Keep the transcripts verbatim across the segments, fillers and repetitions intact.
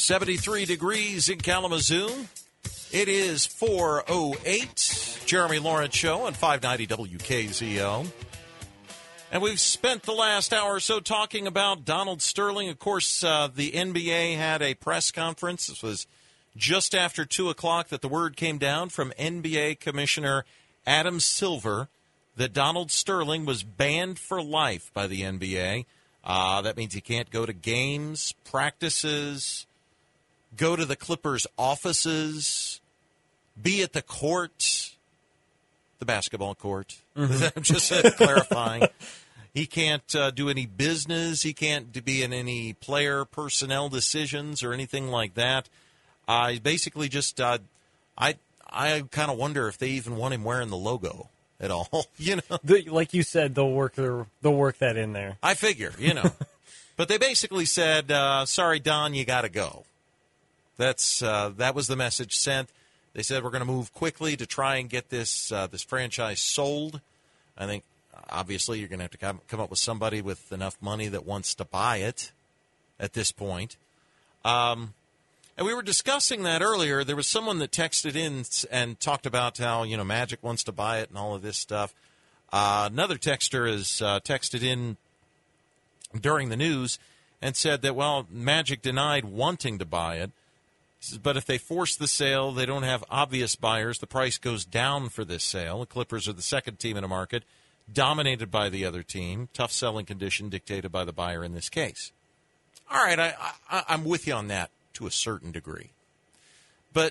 seventy-three degrees in Kalamazoo. It is four oh eight. Jeremy Lawrence Show on five ninety W K Z O. And we've spent the last hour or so talking about Donald Sterling. Of course, uh, the N B A had a press conference. This was just after two o'clock that the word came down from N B A Commissioner Adam Silver that Donald Sterling was banned for life by the N B A. Uh, that means he can't go to games, practices, go to the Clippers' offices, be at the court, the basketball court. Mm-hmm. I'm just uh, clarifying. He can't uh, do any business. He can't be in any player personnel decisions or anything like that. I uh, basically just, uh, I I kind of wonder if they even want him wearing the logo at all. You know, the, like you said, they'll work their, they'll work that in there. I figure, you know, but they basically said, uh, "Sorry, Don, you got to go." That's uh, that was the message sent. They said we're going to move quickly to try and get this uh, this franchise sold. I think obviously you're going to have to come, come up with somebody with enough money that wants to buy it at this point. Um, and we were discussing that earlier. There was someone that texted in and talked about how, you know, Magic wants to buy it and all of this stuff. Uh, another texter has uh, texted in during the news and said that, well, Magic denied wanting to buy it. But if they force the sale, they don't have obvious buyers. The price goes down for this sale. The Clippers are the second team in the market, dominated by the other team. Tough selling condition dictated by the buyer in this case. All right, I, I, I'm with you on that to a certain degree. But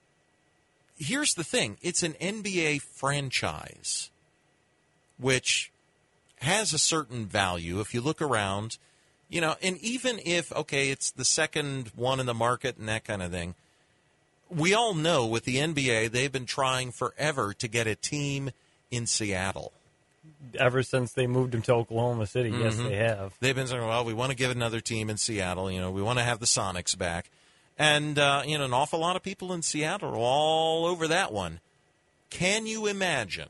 here's the thing. It's an N B A franchise, which has a certain value. If you look around, you know, and even if, okay, it's the second one in the market and that kind of thing, we all know with the N B A, they've been trying forever to get a team in Seattle. Ever since they moved him to Oklahoma City, mm-hmm. Yes, they have. They've been saying, well, we want to give another team in Seattle. You know, we want to have the Sonics back. And, uh, you know, an awful lot of people in Seattle are all over that one. Can you imagine?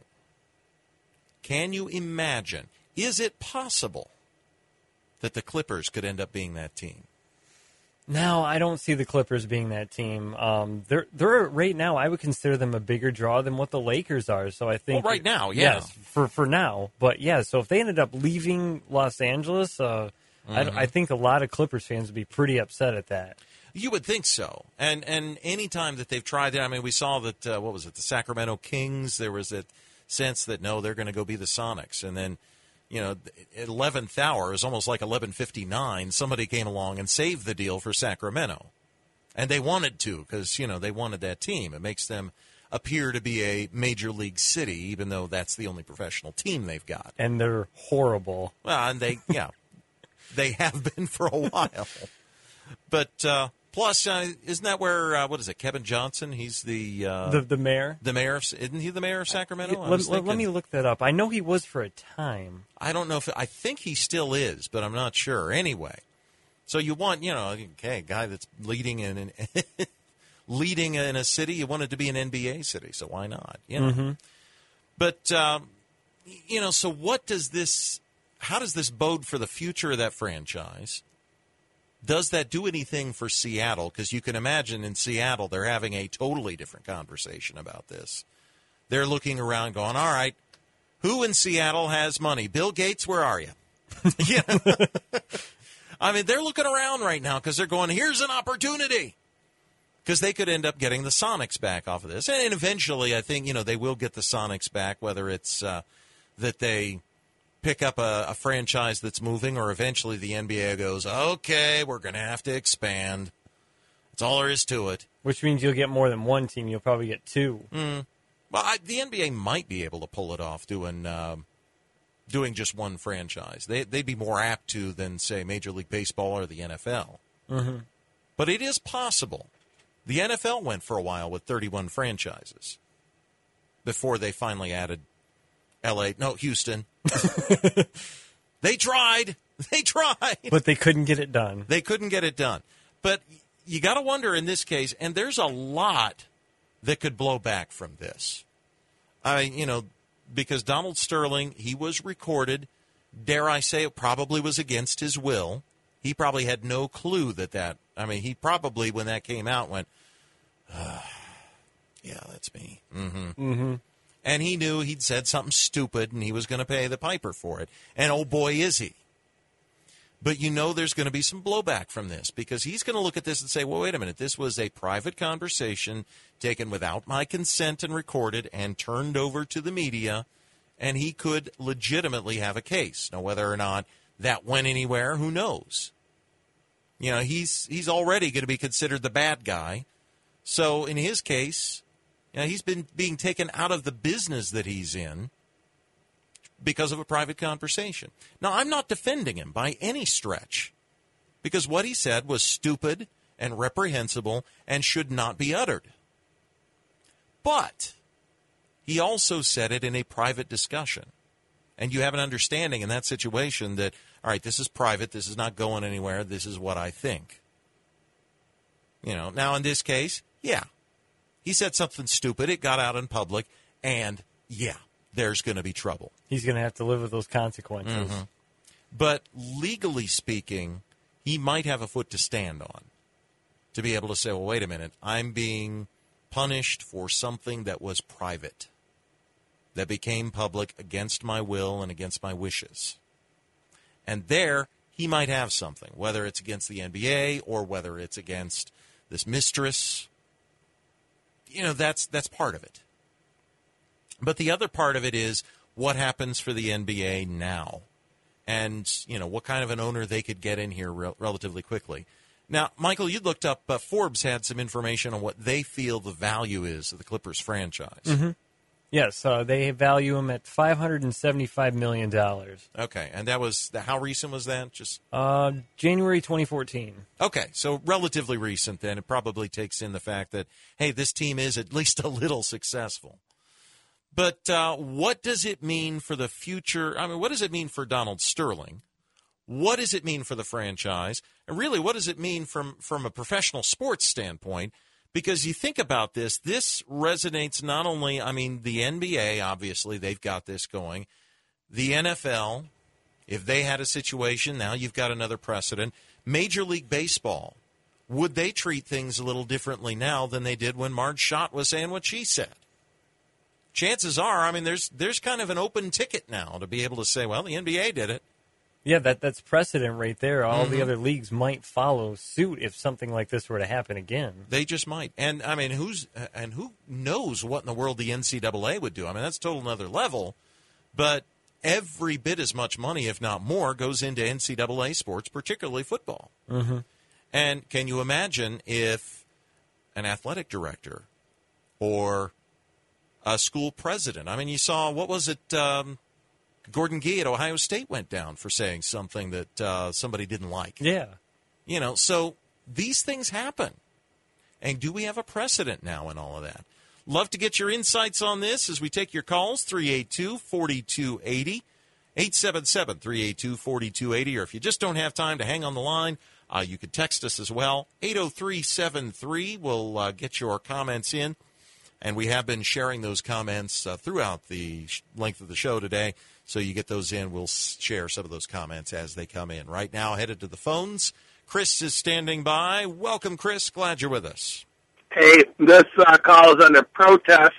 Can you imagine? Is it possible that the Clippers could end up being that team? No, I don't see the Clippers being that team. Um, they're they're right now, I would consider them a bigger draw than what the Lakers are. So I think well, right now, yeah, yes, for for now. But yeah, so if they ended up leaving Los Angeles, uh, mm-hmm. I, I think a lot of Clippers fans would be pretty upset at that. You would think so. And and any time that they've tried that, I mean, we saw that uh, what was it, the Sacramento Kings? There was that sense that no, they're going to go be the Sonics, and then, you know, eleventh hour is almost like eleven fifty-nine. Somebody came along and saved the deal for Sacramento. And they wanted to because, you know, they wanted that team. It makes them appear to be a major league city, even though that's the only professional team they've got. And they're horrible. Well, and they, yeah, they have been for a while. But uh, plus, uh, isn't that where, uh, what is it, Kevin Johnson? He's the... Uh, the, the mayor? The mayor. Of, isn't he the mayor of Sacramento? Uh, let, let, let me look that up. I know he was for a time. I don't know if... I think he still is, but I'm not sure. Anyway, so you want, you know, okay, a guy that's leading in an, leading in a city, you want it to be an N B A city, so why not? You know? Mm-hmm. But, um, you know, so what does this... How does this bode for the future of that franchise? Does that do anything for Seattle? Because you can imagine in Seattle they're having a totally different conversation about this. They're looking around going, all right, who in Seattle has money? Bill Gates, where are you? Yeah. I mean, they're looking around right now because they're going, here's an opportunity. Because they could end up getting the Sonics back off of this. And eventually, I think, you know, they will get the Sonics back, whether it's uh, that they pick up a, a franchise that's moving, or eventually the N B A goes, okay, we're going to have to expand. That's all there is to it. Which means you'll get more than one team. You'll probably get two. Mm. Well, I, the N B A might be able to pull it off doing uh, doing just one franchise. They, they'd be more apt to than, say, Major League Baseball or the N F L. Mm-hmm. But it is possible. The N F L went for a while with thirty-one franchises before they finally added L A, no, Houston. They tried. They tried. But they couldn't get it done. They couldn't get it done. But you got to wonder in this case, and there's a lot that could blow back from this. I, you know, because Donald Sterling, he was recorded. Dare I say it probably was against his will. He probably had no clue that that I mean, he probably, when that came out, went, uh, yeah, that's me. Mm-hmm. Mm-hmm. And he knew he'd said something stupid, and he was going to pay the piper for it. And oh boy, is he. But you know there's going to be some blowback from this, because he's going to look at this and say, well, wait a minute, this was a private conversation taken without my consent and recorded and turned over to the media, and he could legitimately have a case. Now, whether or not that went anywhere, who knows? You know, he's he's already going to be considered the bad guy. So in his case, you know, he's been being taken out of the business that he's in because of a private conversation. Now, I'm not defending him by any stretch, because what he said was stupid and reprehensible and should not be uttered. But he also said it in a private discussion. And you have an understanding in that situation that, all right, this is private, this is not going anywhere, this is what I think. You know, now in this case, yeah, he said something stupid, it got out in public, and yeah, there's going to be trouble. He's going to have to live with those consequences. Mm-hmm. But legally speaking, he might have a foot to stand on to be able to say, well, wait a minute, I'm being punished for something that was private, that became public against my will and against my wishes. And there, he might have something, whether it's against the N B A or whether it's against this mistress. You know, that's that's part of it. But the other part of it is what happens for the N B A now, and, you know, what kind of an owner they could get in here re- relatively quickly. Now, Michael, you looked up, uh, Forbes had some information on what they feel the value is of the Clippers franchise. Mm-hmm. Yes, uh, they value him at five hundred seventy-five million dollars. Okay, and that was, how recent was that? Just uh, January twenty fourteen. Okay, so relatively recent then. It probably takes in the fact that, hey, this team is at least a little successful. But uh, what does it mean for the future? I mean, what does it mean for Donald Sterling? What does it mean for the franchise? And really, what does it mean from, from a professional sports standpoint? Because you think about this, this resonates not only, I mean, the N B A, obviously, they've got this going. The N F L, if they had a situation, now you've got another precedent. Major League Baseball, would they treat things a little differently now than they did when Marge Schott was saying what she said? Chances are, I mean, there's there's kind of an open ticket now to be able to say, well, the N B A did it. Yeah, that that's precedent right there. All Mm-hmm. the other leagues might follow suit if something like this were to happen again. They just might. And, I mean, who's and who knows what in the world the N C double A would do? I mean, that's a total another level. But every bit as much money, if not more, goes into N C double A sports, particularly football. Mm-hmm. And can you imagine if an athletic director or a school president, I mean, you saw, what was it, um, Gordon Gee at Ohio State went down for saying something that uh, somebody didn't like. Yeah. You know, so these things happen. And do we have a precedent now in all of that? Love to get your insights on this as we take your calls, three eight two, four two eight zero, eight seven seven, three eight two, four two eight zero, or if you just don't have time to hang on the line, uh, you could text us as well, eight oh three seven three. We'll uh, get your comments in. And we have been sharing those comments uh, throughout the sh- length of the show today. So you get those in. We'll s- share some of those comments as they come in. Right now, headed to the phones. Chris is standing by. Welcome, Chris. Glad you're with us. Hey, this uh, call is under protest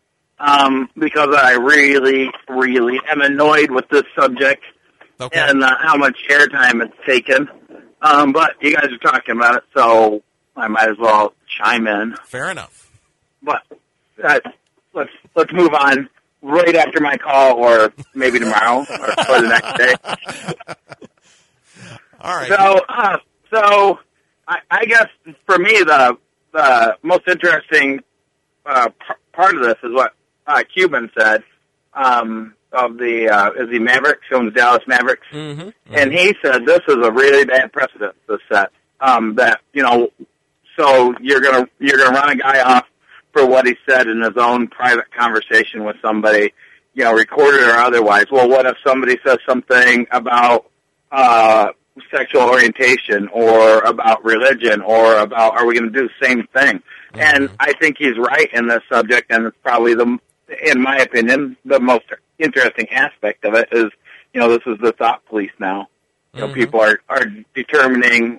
um, because I really, really am annoyed with this subject Okay. and uh, how much airtime it's taken. Um, but you guys are talking about it, so I might as well chime in. Fair enough. But uh, let's let's move on right after my call, or maybe tomorrow, or, or the next day. All right. So, uh, so I, I guess for me, the the most interesting uh, p- part of this is what uh, Cuban said um, of the uh, is the Mavericks, owns Dallas Mavericks, Mm-hmm. Mm-hmm. and he said this is a really bad precedent to set. Um, that you know, so you're gonna you're gonna run a guy off for what he said in his own private conversation with somebody, you know, recorded or otherwise. Well, what if somebody says something about uh, sexual orientation or about religion or about, are we going to do the same thing? Mm-hmm. And I think he's right in this subject, and it's probably, the, in my opinion, the most interesting aspect of it is, you know, this is the thought police now. You know, Mm-hmm. people are, are determining,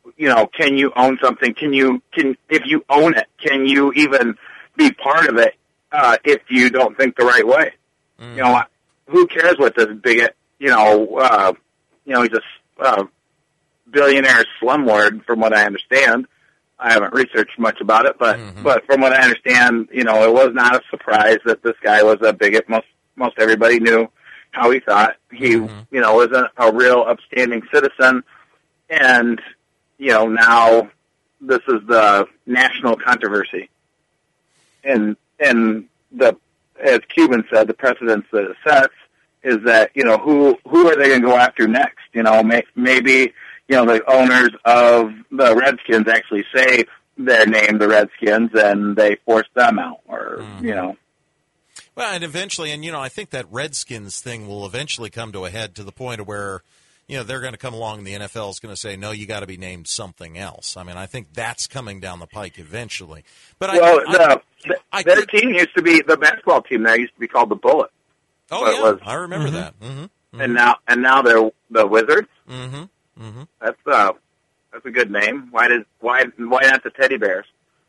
you know, can you own something? Can you, can, if you own it, can you even be part of it, uh, if you don't think the right way? Mm. You know, who cares what this bigot, you know, uh, you know, he's a, uh, billionaire slumlord, from what I understand. I haven't researched much about it, but, mm-hmm. but from what I understand, you know, it was not a surprise that this guy was a bigot. Most, most everybody knew how he thought. He, mm-hmm. you know, was a, a real upstanding citizen. And, you know, now this is the national controversy. And, and the, as Cuban said, the precedence that it sets is that, you know, who, who are they going to go after next? You know, may, maybe, you know, the owners of the Redskins actually say their name, the Redskins, and they force them out, or, mm-hmm. you know. Well, and eventually, and, you know, I think that Redskins thing will eventually come to a head to the point of where, you know, they're going to come along and the N F L is going to say, no, you got to be named something else. I mean, I think that's coming down the pike eventually. But well, I, the, I, I their think, team used to be, the basketball team there used to be called the Bullet. Oh, yeah, was, I remember mm-hmm. that. Mm-hmm. Mm-hmm. And now, and now they're the Wizards. Mm-hmm. Mm-hmm. That's uh, that's a good name. Why did why why not the Teddy Bears?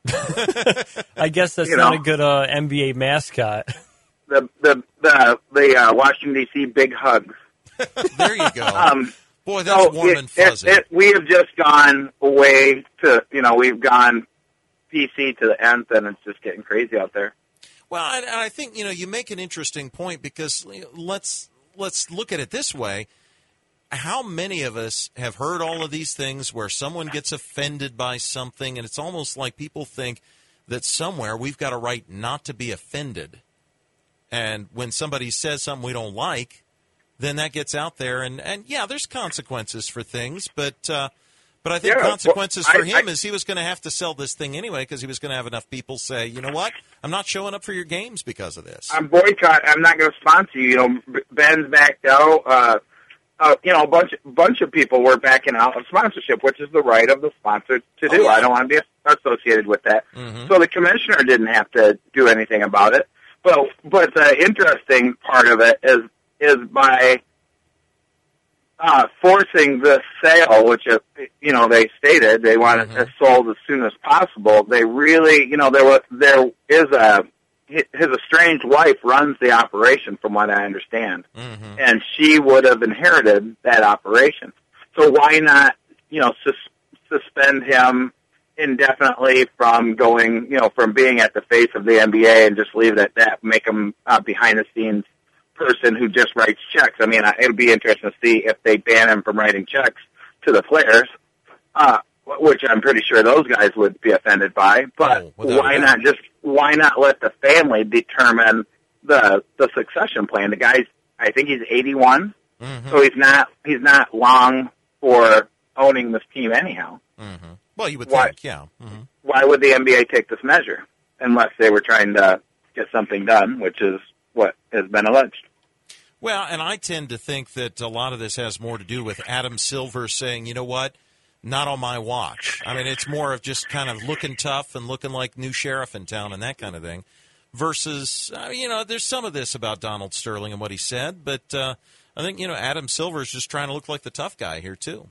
I guess that's you not know, a good uh, N B A mascot. The the the the uh, Washington D C Big Hugs. There you go. Um, Boy, that's so warm it, and fuzzy. It, it, we have just gone away to you know we've gone P C to the nth, and it's just getting crazy out there. Well, and I think you know you make an interesting point because let's let's look at it this way. How many of us have heard all of these things where someone gets offended by something, and it's almost like people think that somewhere we've got a right not to be offended. And when somebody says something we don't like, then that gets out there. And, and yeah, there's consequences for things, but uh, but I think yeah, consequences well, for I, him I, is he was going to have to sell this thing anyway because he was going to have enough people say, you know what, I'm not showing up for your games because of this. I'm boycott. I'm not going to sponsor you. You know, Ben's backed out. Uh, Uh, you know, a bunch, bunch of people were backing out of sponsorship, which is the right of the sponsor to do. Oh, yeah. I don't want to be associated with that. Mm-hmm. So the commissioner didn't have to do anything about it. But, but the interesting part of it is, is by, uh, forcing the sale, which, uh, you know, they stated they wanted mm-hmm. it sold as soon as possible. They really, you know, there was, there is a, his estranged wife runs the operation, from what I understand, mm-hmm. and she would have inherited that operation. So why not, you know, sus- suspend him indefinitely from going, you know, from being at the face of the N B A and just leave it at that, make him a behind-the-scenes person who just writes checks. I mean, it would be interesting to see if they ban him from writing checks to the players, uh, which I'm pretty sure those guys would be offended by. But oh, why not just why not let the family determine the the succession plan? The guy's, I think he's eighty-one, mm-hmm. so he's not he's not long for owning this team anyhow. Mm-hmm. Well, you would why, think, yeah. Mm-hmm. Why would the N B A take this measure unless they were trying to get something done, which is what has been alleged? Well, and I tend to think that a lot of this has more to do with Adam Silver saying, you know what, not on my watch. I mean, it's more of just kind of looking tough and looking like new sheriff in town and that kind of thing versus, uh, you know, there's some of this about Donald Sterling and what he said, but uh, I think, you know, Adam Silver is just trying to look like the tough guy here, too.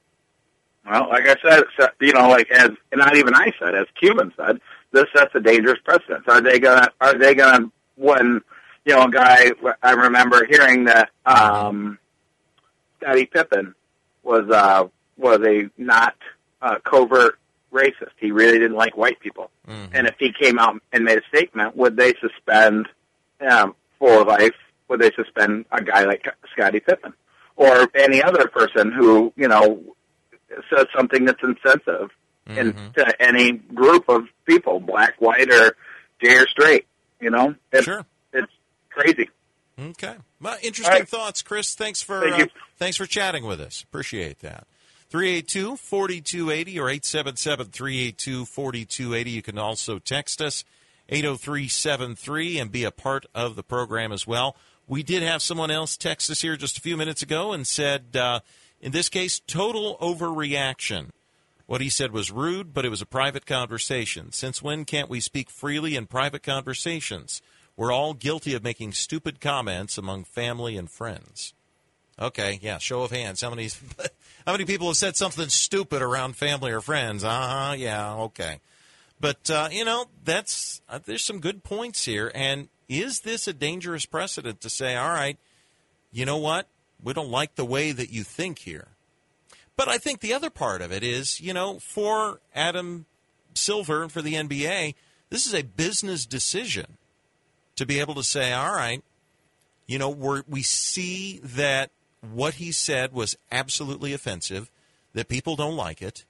Well, like I said, you know, like as not even I said, as Cuban said, this sets a dangerous precedent. Are they gonna? Are they gonna? When you know, a guy, I remember hearing that um, Scottie Pippen was uh, was a not uh, covert racist. He really didn't like white people, mm-hmm. and if he came out and made a statement, would they suspend um, for life? Would they suspend a guy like Scottie Pippen or any other person who you know? Says something that's insensitive mm-hmm. in, to any group of people, black, white, or gay or straight. You know, it's, sure, it's crazy. Okay, well, interesting right. thoughts, Chris. Thanks for Thank uh, thanks for chatting with us. Appreciate that. three eight two, four two eight zero or eight seven seven, three eight two, four two eight zero. You can also text us eight oh three seven three and be a part of the program as well. We did have someone else text us here just a few minutes ago and said. Uh, In this case, total overreaction. What he said was rude, but it was a private conversation. Since when can't we speak freely in private conversations? We're all guilty of making stupid comments among family and friends. Okay, yeah, show of hands. How many how many people have said something stupid around family or friends? Uh-huh, yeah, okay. But, uh, you know, that's uh, there's some good points here. And is this a dangerous precedent to say, all right, you know what? We don't like the way that you think here. But I think the other part of it is, you know, for Adam Silver and for the N B A, this is a business decision to be able to say, all right, you know, we're, we see that what he said was absolutely offensive, that people don't like it,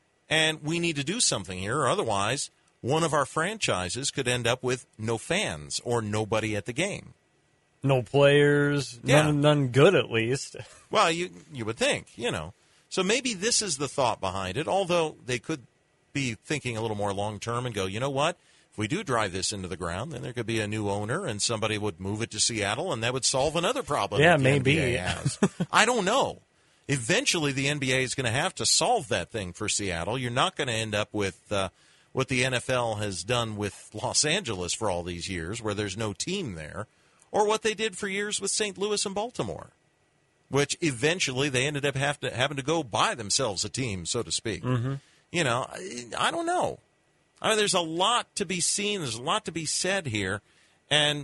and we need to do something here, or otherwise one of our franchises could end up with no fans or nobody at the game. No players, Yeah. none, none good at least. Well, you you would think, you know. So maybe this is the thought behind it, although they could be thinking a little more long-term and go, you know what? If we do drive this into the ground, then there could be a new owner and somebody would move it to Seattle, and that would solve another problem Yeah, that the maybe. N B A has. I don't know. Eventually, the N B A is going to have to solve that thing for Seattle. You're not going to end up with uh, what the N F L has done with Los Angeles for all these years, where there's no team there, or what they did for years with Saint Louis and Baltimore, which eventually they ended up have to, having to go buy themselves a team, so to speak. Mm-hmm. You know, I, I don't know. I mean, there's a lot to be seen. There's a lot to be said here. And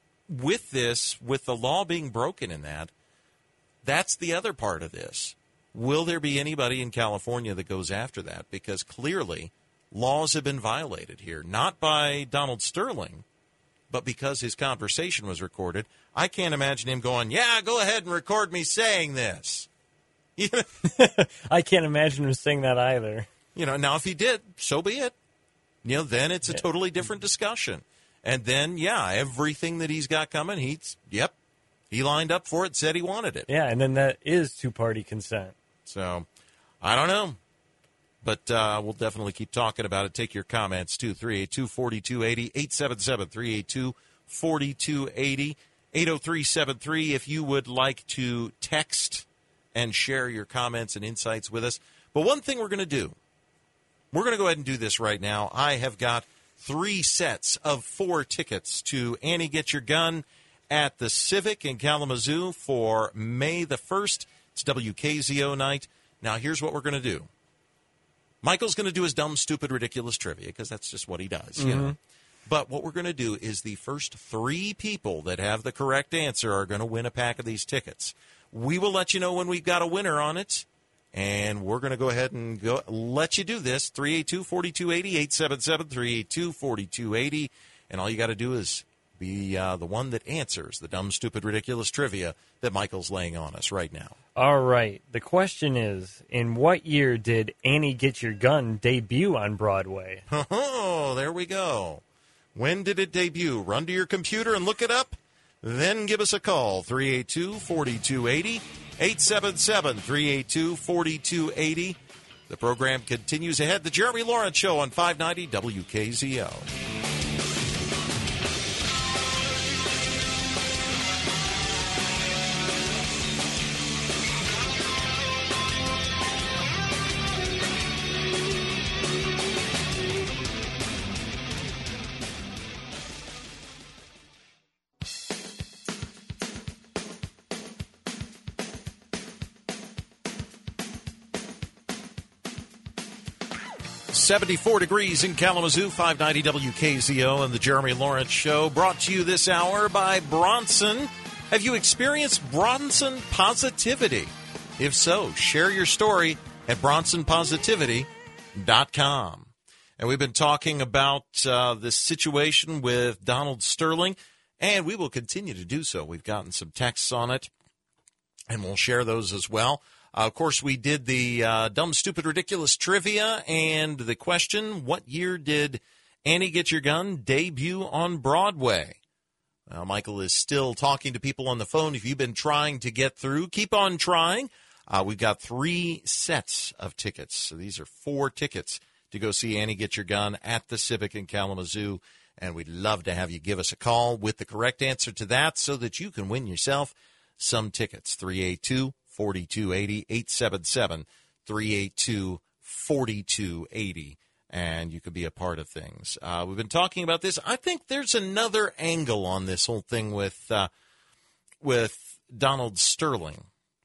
with this, with the law being broken in that, that's the other part of this. Will there be anybody in California that goes after that? Because clearly laws have been violated here, not by Donald Sterling, but because his conversation was recorded. I can't imagine him going, yeah, go ahead and record me saying this. You know, I can't imagine him saying that either. you know, now if he did, so be it. You know, then it's a totally different discussion. And then, yeah, everything that he's got coming, he's, yep, he lined up for it, said he wanted it. Yeah, and then that is two-party consent. So, I don't know. But uh, we'll definitely keep talking about it. Take your comments, too. three eight two, four two eight zero, eight seven seven, three eight two, four two eight zero, eight oh three seven three if you would like to text and share your comments and insights with us. But one thing we're going to do, we're going to go ahead and do this right now. I have got three sets of four tickets to Annie Get Your Gun at the Civic in Kalamazoo for May the first. It's W K Z O night. Now, here's what we're going to do. Michael's going to do his dumb, stupid, ridiculous trivia because that's just what he does. Mm-hmm. You know. But what we're going to do is the first three people that have the correct answer are going to win a pack of these tickets. We will let you know when we've got a winner on it. And we're going to go ahead and go let you do this. three eight two, four two eight zero, eight seven seven, three eight two, four two eight zero. And all you got to do is be uh, the one that answers the dumb, stupid, ridiculous trivia that Michael's laying on us right now. All right. The question is, in what year did Annie Get Your Gun debut on Broadway? Oh, there we go. When did it debut? Run to your computer and look it up. Then give us a call. three eight two, four two eight zero. eight seven seven, three eight two, four two eight zero. The program continues ahead. The Jeremy Lawrence Show on five ninety W K Z O. seventy-four degrees in Kalamazoo, five ninety W K Z O, and the Jeremy Lawrence Show, brought to you this hour by Bronson. Have you experienced Bronson positivity? If so, share your story at bronson positivity dot com. And we've been talking about uh, this situation with Donald Sterling, and we will continue to do so. We've gotten some texts on it, and we'll share those as well. Uh, of course, we did the uh, dumb, stupid, ridiculous trivia, and the question, what year did Annie Get Your Gun debut on Broadway? Well, Michael is still talking to people on the phone. If you've been trying to get through, keep on trying. Uh, we've got three sets of tickets. So these are four tickets to go see Annie Get Your Gun at the Civic in Kalamazoo, and we'd love to have you give us a call with the correct answer to that so that you can win yourself some tickets. three eight two, four two eight zero, eight seven seven, three eight two, four two eight zero, and you could be a part of things. Uh, we've been talking about this. I think there's another angle on this whole thing with uh, with Donald Sterling.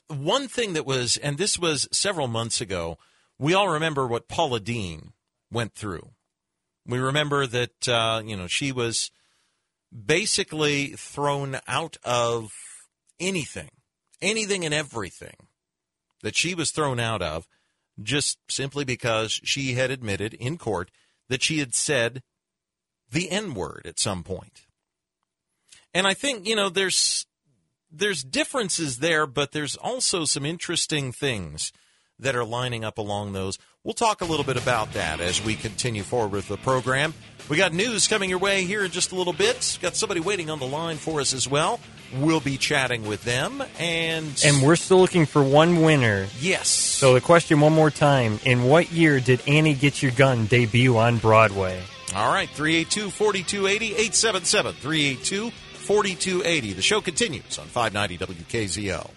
one thing that was, and this was several months ago, we all remember what Paula Deen went through. We remember that, uh, you know, she was basically thrown out of anything, anything and everything that she was thrown out of just simply because she had admitted in court that she had said the N-word at some point. And I think, you know, there's there's differences there, but there's also some interesting things that are lining up along those. We'll talk a little bit about that as we continue forward with the program. We got news coming your way here in just a little bit. Got somebody waiting on the line for us as well. We'll be chatting with them. And and we're still looking for one winner. Yes. So the question one more time. In what year did Annie Get Your Gun debut on Broadway? All right, three eight two, four two eight zero, eight seven seven, three eight two, four two eight zero. The show continues on five ninety W K Z O.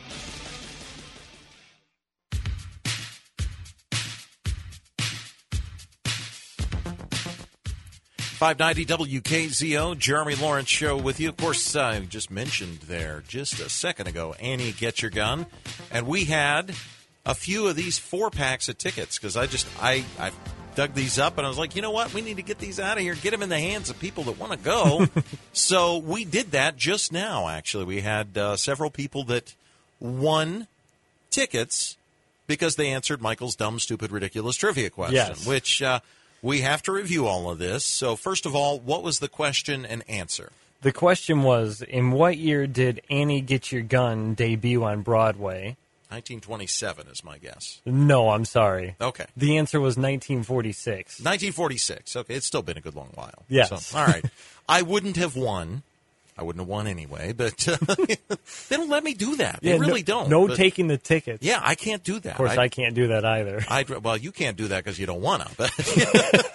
five ninety W K Z O, Jeremy Lawrence Show with you. Of course, I just mentioned there just a second ago, Annie Get Your Gun. And we had a few of these four packs of tickets because I just, I, I dug these up and I was like, you know what? We need to get these out of here, get them in the hands of people that want to go. So we did that just now, actually. We had uh, several people that won tickets because they answered Michael's dumb, stupid, ridiculous trivia question, yes. which... Uh, We have to review all of this. So first of all, what was the question and answer? The question was, in what year did Annie Get Your Gun debut on Broadway? nineteen twenty-seven is my guess. No, I'm sorry. Okay. The answer was nineteen forty-six. nineteen forty-six. Okay, it's still been a good long while. Yes. So, all right. I wouldn't have won. I wouldn't have won anyway, but uh, they don't let me do that. They yeah, really no, don't. No but, taking the tickets. Yeah, I can't do that. Of course, I, I can't do that either. I'd, well, you can't do that because you don't want to. But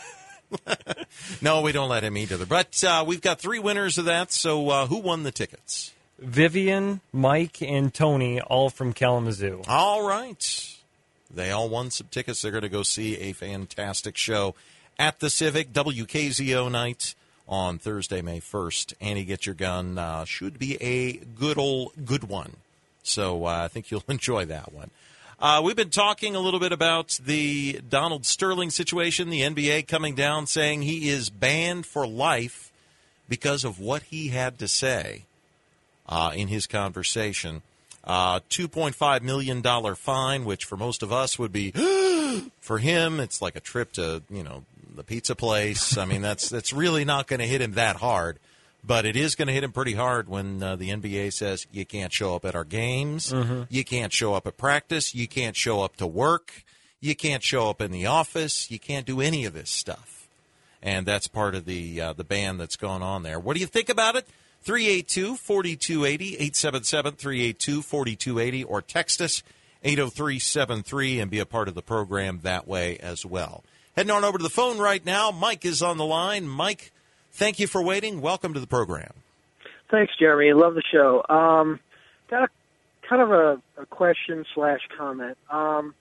no, we don't let him either. But uh, we've got three winners of that. So uh, who won the tickets? Vivian, Mike, and Tony, all from Kalamazoo. All right. They all won some tickets. They're going to go see a fantastic show at the Civic, W K Z O night on Thursday, May first. Annie Get Your Gun uh, should be a good old good one. So uh, I think you'll enjoy that one. Uh, we've been talking a little bit about the Donald Sterling situation, the N B A coming down saying he is banned for life because of what he had to say uh, in his conversation. Uh, two point five million dollars fine, which for most of us would be, for him, it's like a trip to, you know, the pizza place. I mean, that's that's really not going to hit him that hard. But it is going to hit him pretty hard when uh, the N B A says you can't show up at our games, mm-hmm. you can't show up at practice, you can't show up to work, you can't show up in the office, you can't do any of this stuff. And that's part of the uh, the ban that's going on there. What do you think about it? three eight two, four two eight zero, eight seven seven, three eight two, four two eight zero, or text us eight oh three seven three and be a part of the program that way as well. Heading on over to the phone right now. Mike is on the line. Mike, thank you for waiting. Welcome to the program. Thanks, Jeremy. Love the show. Um, got a, kind of a, a question slash comment. Um,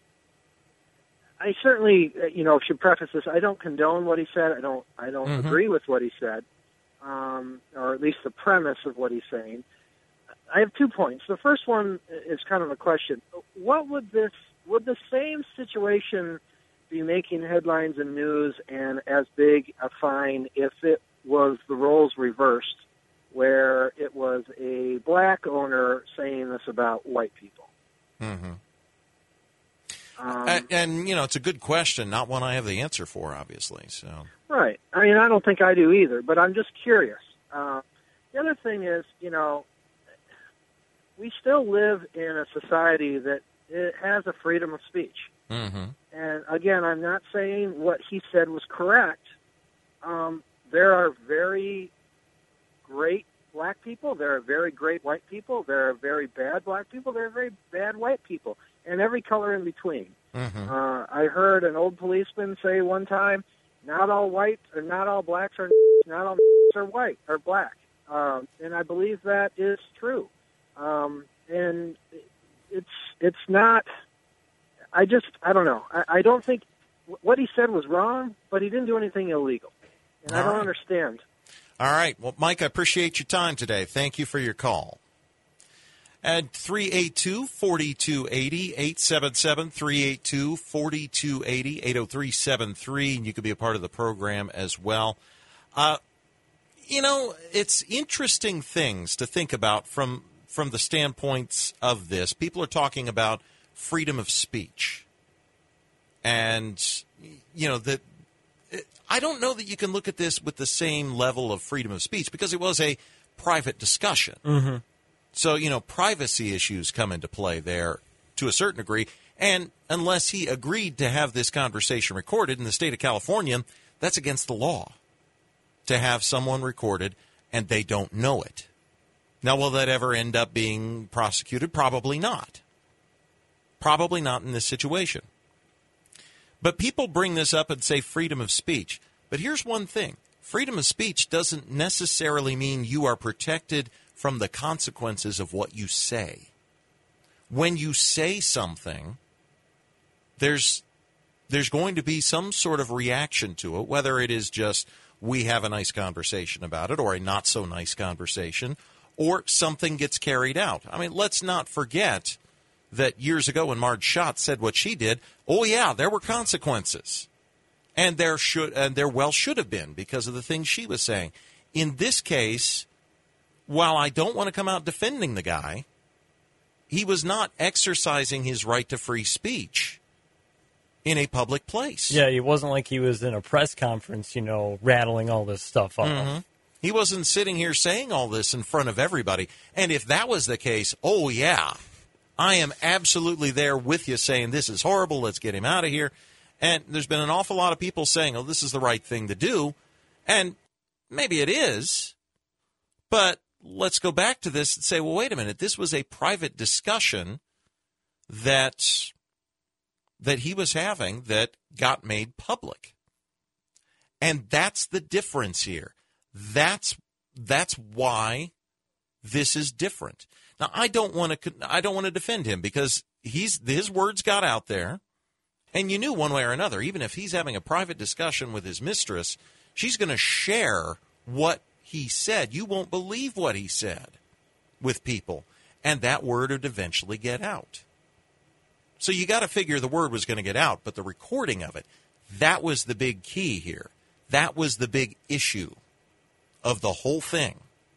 I certainly, you know, should preface this. I don't condone what he said. I don't. I don't mm-hmm. agree with what he said, um, or at least the premise of what he's saying. I have two points. The first one is kind of a question. What would this? Would the same situation be making headlines and news and as big a fine if it was the roles reversed, where it was a black owner saying this about white people? Mm-hmm. Um, and, and, you know, it's a good question, not one I have the answer for, obviously. So Right. I mean, I don't think I do either, but I'm just curious. Uh, the other thing is, you know, we still live in a society that it has a freedom of speech. Mm-hmm. And, again, I'm not saying what he said was correct. Um, there are very great black people. There are very great white people. There are very bad black people. There are very bad white people, and every color in between. Mm-hmm. Uh, I heard an old policeman say one time, not all white or not all blacks are not all are white or black. Um, and I believe that is true. Um, and it's it's not, I just, I don't know. I, I don't think what he said was wrong, but he didn't do anything illegal. And all I don't right. understand. All right. Well, Mike, I appreciate your time today. Thank you for your call. At three eight two, four two eight zero, eight seven seven, three eight two, four two eight zero, eight oh three seven three, and you could be a part of the program as well. Uh, you know, it's interesting things to think about from from the standpoints of this. People are talking about freedom of speech. And, you know, that I don't know that you can look at this with the same level of freedom of speech because it was a private discussion. Mm-hmm. So, you know, privacy issues come into play there to a certain degree. And unless he agreed to have this conversation recorded in the state of California, that's against the law to have someone recorded and they don't know it. Now, will that ever end up being prosecuted? Probably not. Probably not in this situation. But people bring this up and say freedom of speech. But here's one thing. Freedom of speech doesn't necessarily mean you are protected from the consequences of what you say. When you say something, there's there's going to be some sort of reaction to it, whether it is just we have a nice conversation about it or a not so nice conversation, or something gets carried out. I mean, let's not forget that years ago when Marge Schott said what she did, oh yeah, there were consequences. And there should and there well should have been because of the things she was saying. In this case, while I don't want to come out defending the guy, he was not exercising his right to free speech in a public place. Yeah, it wasn't like he was in a press conference, you know, rattling all this stuff off. Mm-hmm. He wasn't sitting here saying all this in front of everybody. And if that was the case, oh, yeah, I am absolutely there with you saying this is horrible, let's get him out of here. And there's been an awful lot of people saying, oh, this is the right thing to do. And maybe it is, but let's go back to this and say, well, wait a minute, this was a private discussion that that he was having that got made public. And that's the difference here. That's that's why this is different. Now, I don't want to I don't want to defend him because he's his words got out there, and you knew one way or another, even if he's having a private discussion with his mistress, she's going to share what he said. You won't believe what he said with people, and that word would eventually get out. So you got to figure the word was going to get out, but the recording of it, that was the big key here. That was the big issue of the whole thing.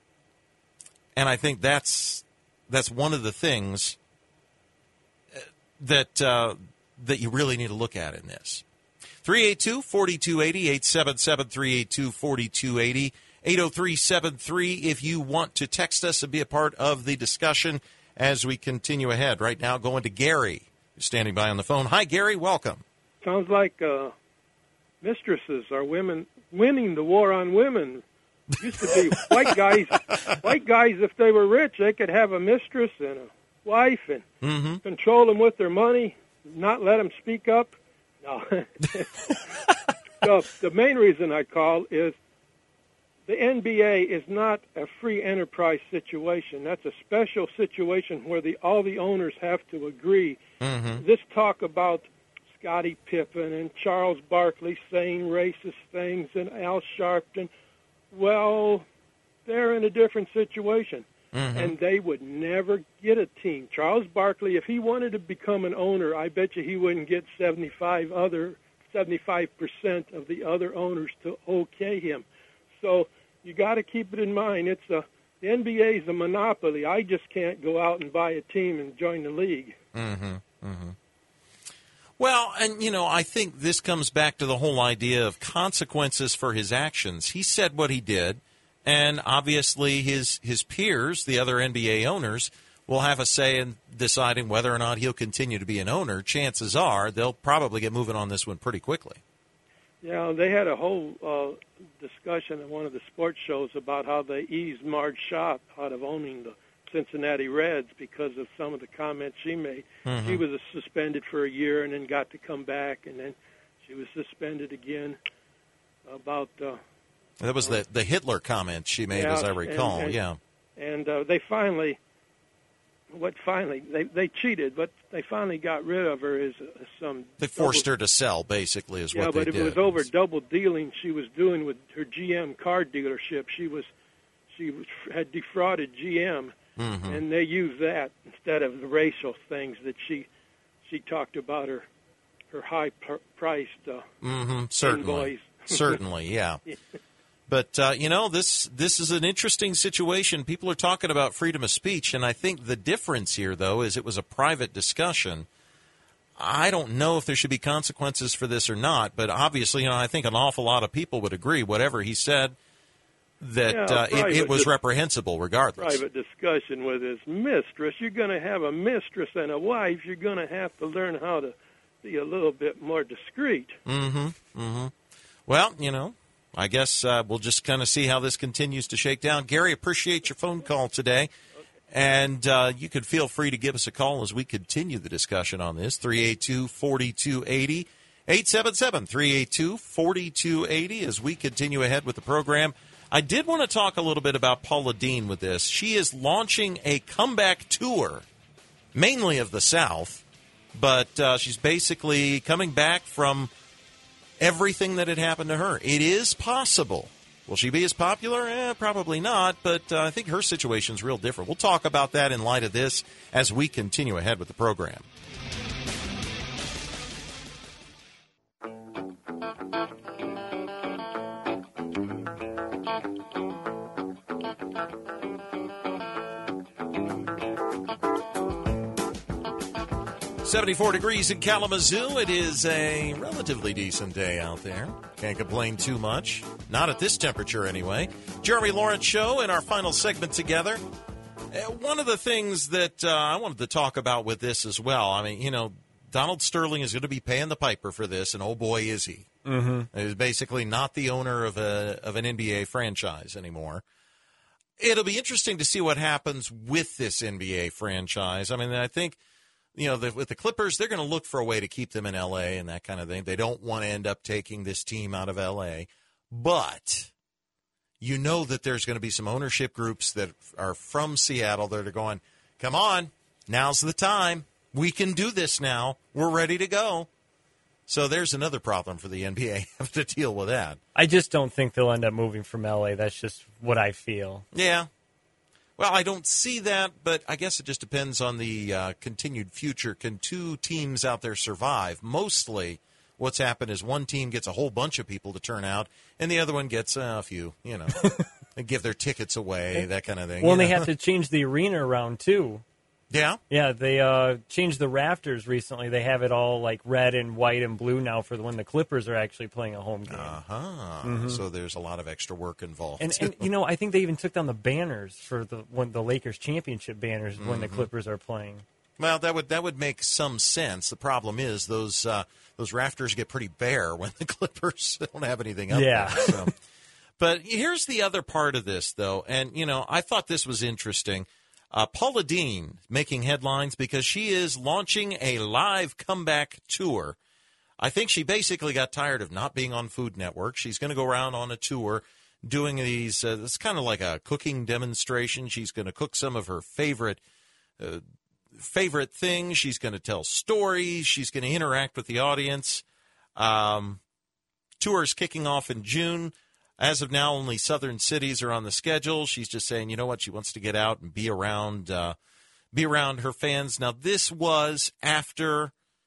And I think that's that's one of the things that uh, that you really need to look at in this. three eight two, four two eight zero, eight seven seven, three eight two, four two eight zero, eight oh three seven three if you want to text us and be a part of the discussion as we continue ahead. Right now, going to Gary, who's standing by on the phone. Hi, Gary. Welcome. Sounds like uh, mistresses are women winning the war on women. Used to be white guys. White guys, if they were rich, they could have a mistress and a wife and mm-hmm. control them with their money, not let them speak up. No. So the main reason I call is the N B A is not a free enterprise situation. That's a special situation where the all the owners have to agree. Mm-hmm. This talk about Scottie Pippen and Charles Barkley saying racist things and Al Sharpton, well, they're in a different situation. Mm-hmm. And they would never get a team. Charles Barkley, if he wanted to become an owner, I bet you he wouldn't get seventy-five other seventy-five percent of the other owners to okay him. So you got to keep it in mind. It's a the N B A is a monopoly. I just can't go out and buy a team and join the league. Mm-hmm. Mm-hmm. Well, and, you know, I think this comes back to the whole idea of consequences for his actions. He said what he did, and obviously his his peers, the other N B A owners, will have a say in deciding whether or not he'll continue to be an owner. Chances are they'll probably get moving on this one pretty quickly. Yeah, they had a whole uh, discussion in one of the sports shows about how they eased Marge Schott out of owning the Cincinnati Reds because of some of the comments she made. Mm-hmm. She was suspended for a year and then got to come back, and then she was suspended again about... Uh, that was uh, the, the Hitler comment she made, yeah, as I recall, and, and, yeah. And uh, they finally... What finally, they they cheated, but they finally got rid of her as uh, some... They forced double, her to sell, basically, is yeah, what they did. Yeah, but it did. was over double dealing she was doing with her G M car dealership. She was, she was, had defrauded G M, Mm-hmm. and they use that instead of the racial things that she she talked about her her high pr- priced uh, mm-hmm. Certainly, invoice. certainly, yeah. But uh, you know, this this is an interesting situation. People are talking about freedom of speech, and I think the difference here, though, is it was a private discussion. I don't know if there should be consequences for this or not, but obviously, you know, I think an awful lot of people would agree. Whatever he said, that Yeah, uh, it, it was dis- reprehensible, regardless. Private discussion with his mistress. You're going to have a mistress and a wife. You're going to have to learn how to be a little bit more discreet. Mm-hmm. Mm-hmm. Well, you know, I guess uh, we'll just kind of see how this continues to shake down. Gary, appreciate your phone call today. And uh, you could feel free to give us a call as we continue the discussion on this. three eight two, four two eight zero. eight seven seven, three eight two, four two eight zero as we continue ahead with the program. I did want to talk a little bit about Paula Deen with this. She is launching a comeback tour, mainly of the South, but uh, she's basically coming back from everything that had happened to her. It is possible. Will she be as popular? Eh, probably not, but uh, I think her situation's real different. We'll talk about that in light of this as we continue ahead with the program. seventy-four degrees in Kalamazoo. It is a relatively decent day out there. Can't complain too much. Not at this temperature, anyway. Jeremy Lawrence Show in our final segment together. Uh, one of the things that uh, I wanted to talk about with this as well, I mean, you know, Donald Sterling is going to be paying the piper for this, and oh boy, is he. Mm-hmm. He's basically not the owner of a of an N B A franchise anymore. It'll be interesting to see what happens with this N B A franchise. I mean, I think, you know, the, with the Clippers, they're going to look for a way to keep them in L A and that kind of thing. They don't want to end up taking this team out of L A. But you know that there's going to be some ownership groups that are from Seattle that are going, come on, now's the time. We can do this now. We're ready to go. So there's another problem for the N B A have to deal with that. I just don't think they'll end up moving from L A. That's just what I feel. Yeah. Well, I don't see that, but I guess it just depends on the uh, continued future. Can two teams out there survive? Mostly what's happened is one team gets a whole bunch of people to turn out, and the other one gets uh, a few, you know, and give their tickets away, that kind of thing. Well, and you they know? have to change the arena around, too. Yeah? Yeah, they uh, changed the rafters recently. They have it all like red and white and blue now for when the Clippers are actually playing a home game. Uh-huh. Mm-hmm. So there's a lot of extra work involved. And, and you know, I think they even took down the banners for the when the Lakers championship banners when the Clippers are playing. Well, that would that would make some sense. The problem is those uh, those rafters get pretty bare when the Clippers don't have anything up Yeah. there. So. But here's the other part of this, though, and you know, I thought this was interesting. Uh, Paula Deen making headlines because she is launching a live comeback tour. I think she basically got tired of not being on Food Network. She's going to go around on a tour doing these, uh, it's kind of like a cooking demonstration. She's going to cook some of her favorite uh, favorite things. She's going to tell stories. She's going to interact with the audience. Um, tour is kicking off in June. As of now, only southern cities are on the schedule. She's just saying, you know what, she wants to get out and be around, uh, be around her fans. Now, this was after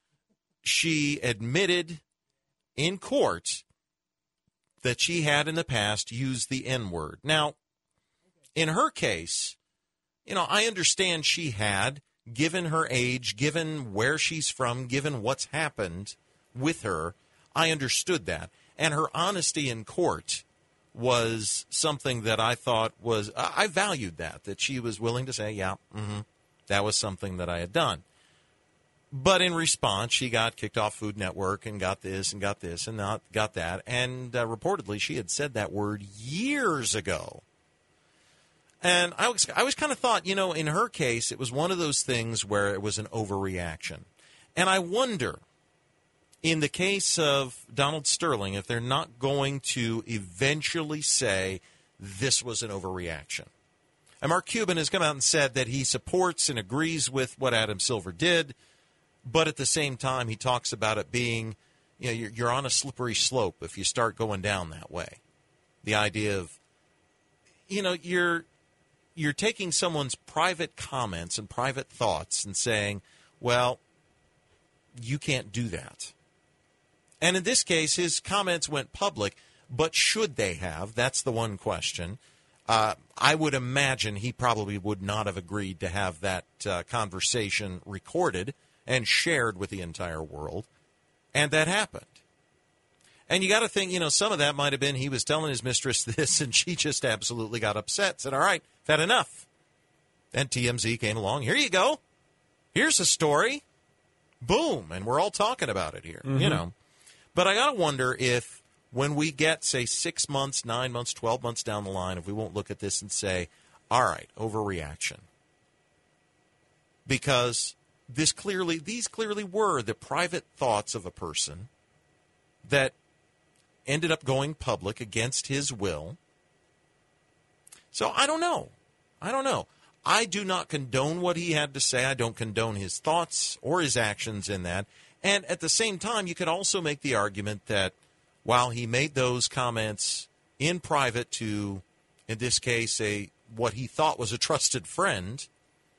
she admitted in court that she had in the past used the N-word. Now, in her case, you know, I understand she had, given her age, given where she's from, given what's happened with her, I understood that. And her honesty in court was something that I thought was, I valued that, that she was willing to say, yeah, mm-hmm, that was something that I had done. But in response, she got kicked off Food Network and got this and got this and not got that. And uh, reportedly, she had said that word years ago. And I was, I was kind of thought, you know, in her case, it was one of those things where it was an overreaction. And I wonder, in the case of Donald Sterling, if they're not going to eventually say this was an overreaction. And Mark Cuban has come out and said that he supports and agrees with what Adam Silver did, but at the same time he talks about it being, you know, you're, you're on a slippery slope if you start going down that way. The idea of, you know, you're you're taking someone's private comments and private thoughts and saying, well, you can't do that. And in this case, his comments went public, but should they have? That's the one question. Uh, I would imagine he probably would not have agreed to have that uh, conversation recorded and shared with the entire world. And that happened. And you got to think, you know, some of that might have been he was telling his mistress this, and she just absolutely got upset, said, all right, I've had enough. And T M Z came along. Here you go. Here's a story. Boom. And we're all talking about it here, mm-hmm. you know. But I got to wonder if when we get, say, six months, nine months, twelve months down the line, if we won't look at this and say, all right, overreaction. Because this clearly, these clearly were the private thoughts of a person that ended up going public against his will. So I don't know. I don't know. I do not condone what he had to say. I don't condone his thoughts or his actions in that. And at the same time, you could also make the argument that while he made those comments in private to, in this case, a what he thought was a trusted friend,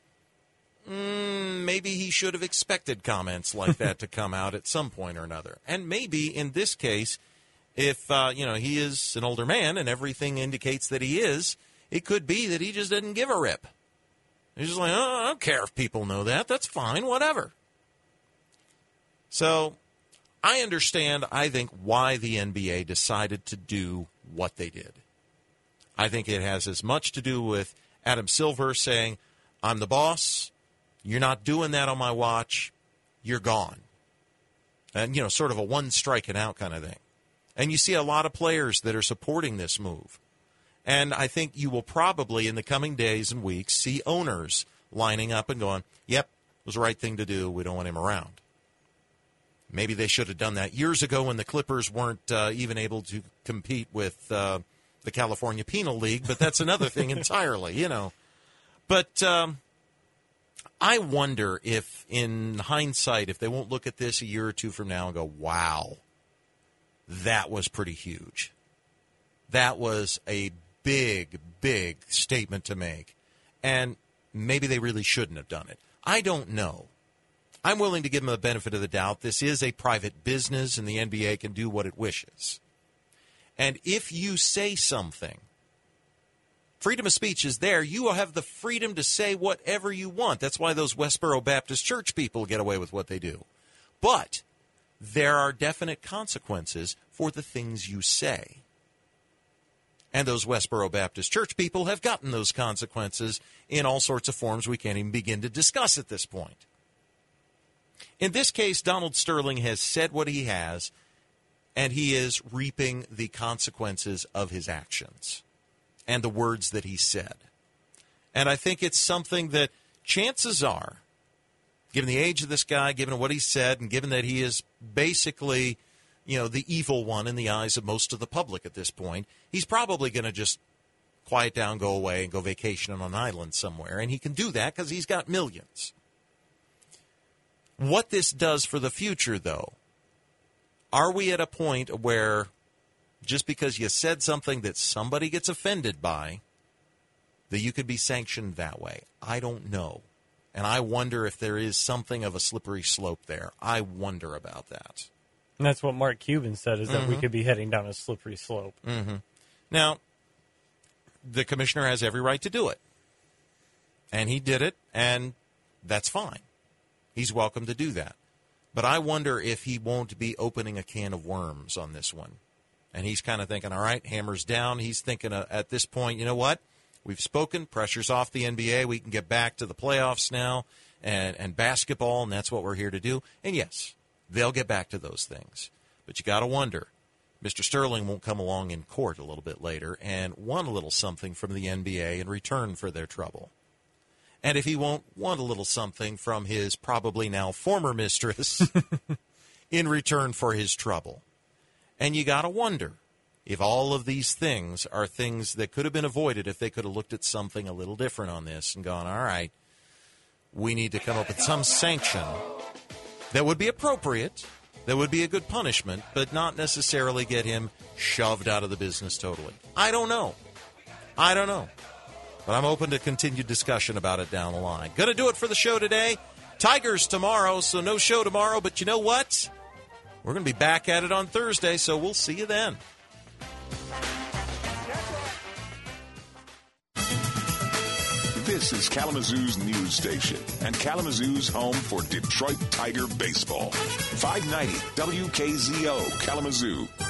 mm, maybe he should have expected comments like that to come out at some point or another. And maybe in this case, if uh, you know he is an older man and everything indicates that he is, it could be that he just didn't give a rip. He's just like, oh, I don't care if people know that. That's fine, whatever. So I understand, I think, why the N B A decided to do what they did. I think it has as much to do with Adam Silver saying, I'm the boss. You're not doing that on my watch. You're gone. And, you know, sort of a one strike and out kind of thing. And you see a lot of players that are supporting this move. And I think you will probably, in the coming days and weeks, see owners lining up and going, yep, it was the right thing to do. We don't want him around. Maybe they should have done that years ago when the Clippers weren't uh, even able to compete with uh, the California Penal League, but that's another thing entirely, you know. But um, I wonder if, in hindsight, if they won't look at this a year or two from now and go, wow, that was pretty huge. That was a big, big statement to make. And maybe they really shouldn't have done it. I don't know. I'm willing to give them the benefit of the doubt. This is a private business, and the N B A can do what it wishes. And if you say something, freedom of speech is there. You have the freedom to say whatever you want. That's why those Westboro Baptist Church people get away with what they do. But there are definite consequences for the things you say. And those Westboro Baptist Church people have gotten those consequences in all sorts of forms we can't even begin to discuss at this point. In this case, Donald Sterling has said what he has, and he is reaping the consequences of his actions and the words that he said. And I think it's something that chances are, given the age of this guy, given what he said, and given that he is basically, you know, the evil one in the eyes of most of the public at this point, he's probably going to just quiet down, go away, and go vacation on an island somewhere. And he can do that because he's got millions. What this does for the future, though, are we at a point where just because you said something that somebody gets offended by, that you could be sanctioned that way? I don't know. And I wonder if there is something of a slippery slope there. I wonder about that. And that's what Mark Cuban said, is that mm-hmm. we could be heading down a slippery slope. Mm-hmm. Now, the commissioner has every right to do it. And he did it, and that's fine. He's welcome to do that. But I wonder if he won't be opening a can of worms on this one. And he's kind of thinking, all right, hammer's down. He's thinking uh, at this point, you know what? We've spoken. Pressure's off the N B A. We can get back to the playoffs now and, and basketball, and that's what we're here to do. And, yes, they'll get back to those things. But you got to wonder, Mister Sterling won't come along in court a little bit later and want a little something from the N B A in return for their trouble. And if he won't want a little something from his probably now former mistress in return for his trouble. And you got to wonder if all of these things are things that could have been avoided if they could have looked at something a little different on this and gone, all right, we need to come up with some sanction that would be appropriate, that would be a good punishment, but not necessarily get him shoved out of the business totally. I don't know. I don't know. But I'm open to continued discussion about it down the line. Going to do it for the show today. Tigers tomorrow, so no show tomorrow. But you know what? We're going to be back at it on Thursday, so we'll see you then. This is Kalamazoo's news station and Kalamazoo's home for Detroit Tiger baseball. five ninety W K Z O Kalamazoo.